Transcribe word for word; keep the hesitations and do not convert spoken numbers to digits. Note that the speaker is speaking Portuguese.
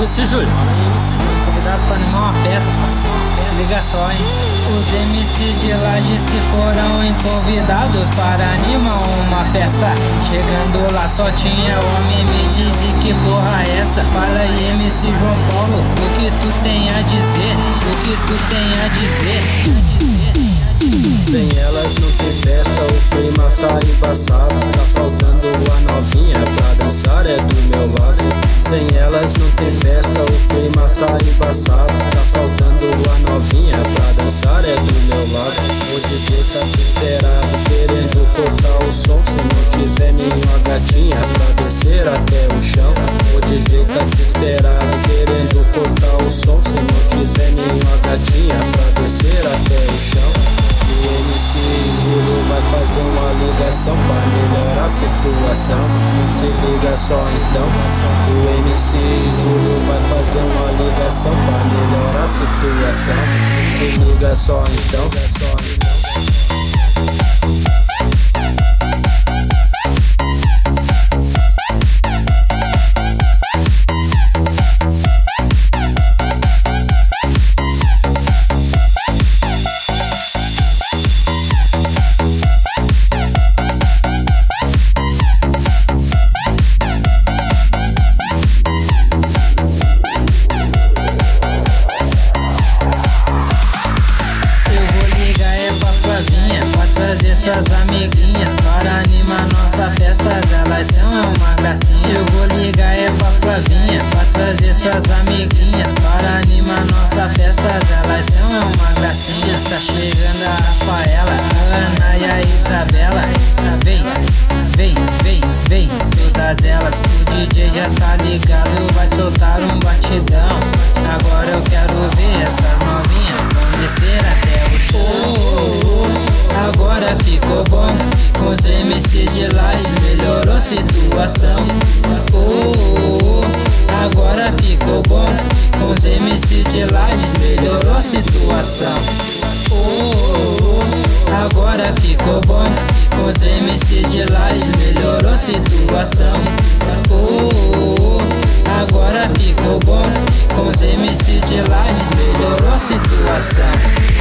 M C Júlio, convidado pra animar uma festa. Se liga só, hein? Os M Cs de Lages que foram convidados para animar uma festa. Chegando lá só tinha homem, me diz que porra é essa? Fala aí, M C João Paulo, o que tu tem a dizer? O que tu tem a dizer? Sem elas não tem festa, o clima tá embaçado. Tá faltando a novinha pra dançar, é do meu lado. Sem elas não tem festa, o clima tá embaçado. Tá faltando a novinha pra dançar, é do meu lado. O D J tá desesperado, querendo cortar o som. Se não tiver nenhuma gatinha pra descer até o chão. O D J tá desesperado, querendo cortar o som. Se não tiver nenhuma gatinha pra descer até o chão. O M C Júlio vai fazer uma ligação pra melhorar a situação. Se liga só então. O M C Júlio vai fazer uma ligação pra melhorar a situação. Se liga só então. Trazer suas amiguinhas para animar nossa festa, elas são uma gracinha. Eu vou ligar é pra Flavinha, pra trazer suas amiguinhas para animar nossa festa, elas são uma gracinha. Está chegando a Rafaela, a Ana e a Isabela. Vem, vem, vem, vem, todas elas. O D J já tá ligado, vai soltar um batidão. Agora eu quero ver essas novinhas vão descer até o chão. Agora ficou bom, com os M C de Lages melhorou a situação. Oh, oh, oh, agora ficou bom, com os M C de Lages melhorou a situação. Oh, oh, oh, agora ficou bom, com os M C de Lages melhorou a situação. Oh, oh, oh, agora ficou bom, com os M C de Lages melhorou a situação.